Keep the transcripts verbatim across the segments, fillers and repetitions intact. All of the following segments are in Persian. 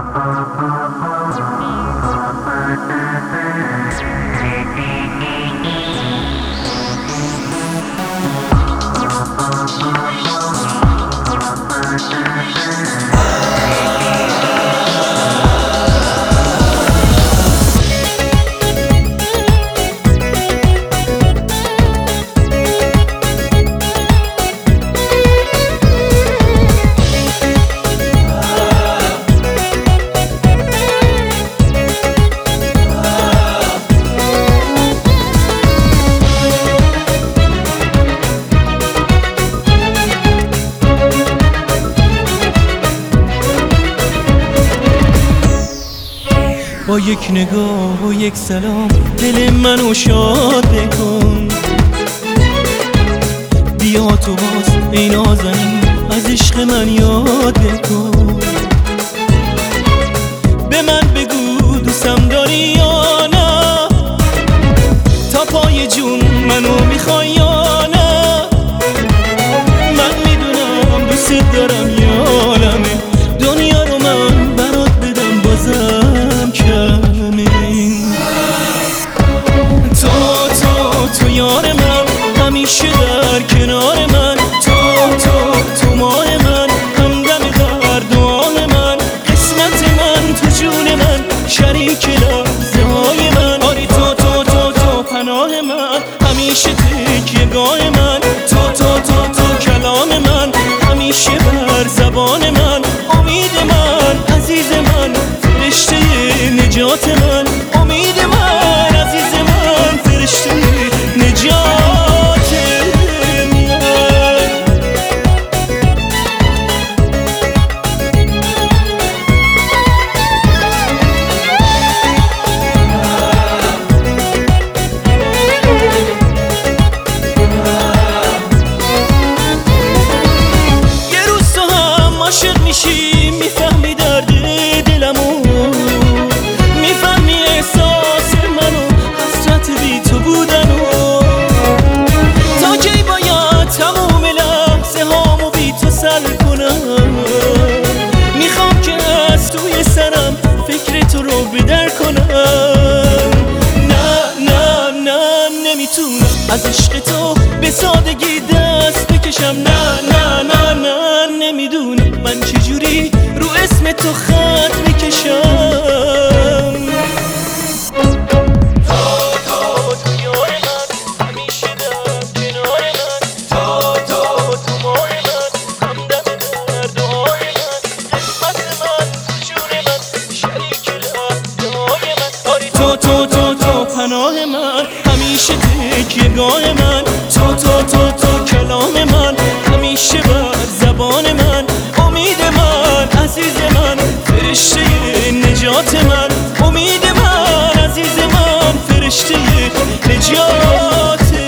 با یک نگاه و یک سلام دل منو شاد بکن. بیا تو باز ای نازنین از عشق من یاد بکن. به من بگو دوستم داری یا نه، تا پای جون منو میخوای یا نه. من میدونم دوست دارم یارمه، دنیا رو من برات بدم بازم کمه. تو تو تو یار من همیشه در کنار من، تو تو تو ماه من همدم درد و آه من، قسمت من تو جون من شریک لحظه های من. آری تو تو تو تو پناه من همیشه تکیه گاه من، تو تو تو تو کلام من همیشه بر زبان من. امید من عزیز من فرشته نجات من، امید من عزیز من فرشته نجات من. یه روز تو هم عاشق میشی، میفهمی درد دلمو، میفهمی احساس منو، حسرت بی تو بودنو. تا کی باید تموم لحظه هامو بی تو سر کنم؟ میخوام که از توی سرم فکر تو رو بدر کنم. نه نه نه نمیتونم از عشق تو به سادگی دست بکشم. نه نه نه نه نمیدونی من چجوری رو اسم تو خط میکشم. تو تو تو تو پناه من همیشه تکیه گاه من، تو تو تو تو کلام من همیشه بر زبان من. امید من عزیز من فرشته نجات من، امید من عزیز من فرشته نجات من.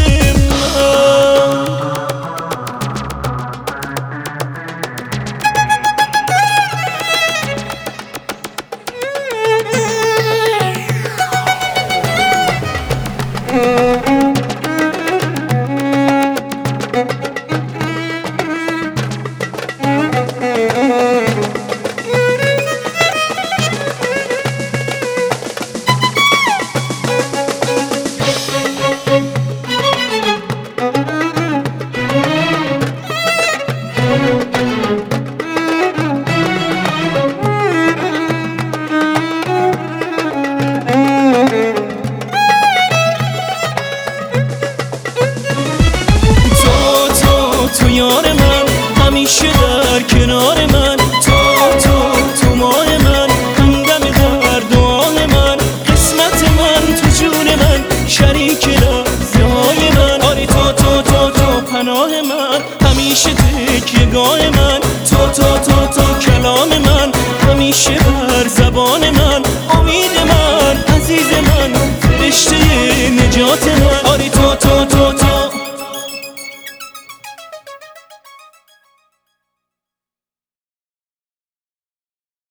تو یار من همیشه در کنار من، تو تو تو ماه من همدم درد و آه من، قسمت من تو جون من شریک لحظه های من. آری تو تو تو تو پناه من همیشه تکیه گاه من، تو تو تو تو کلام من همیشه بر زبان من.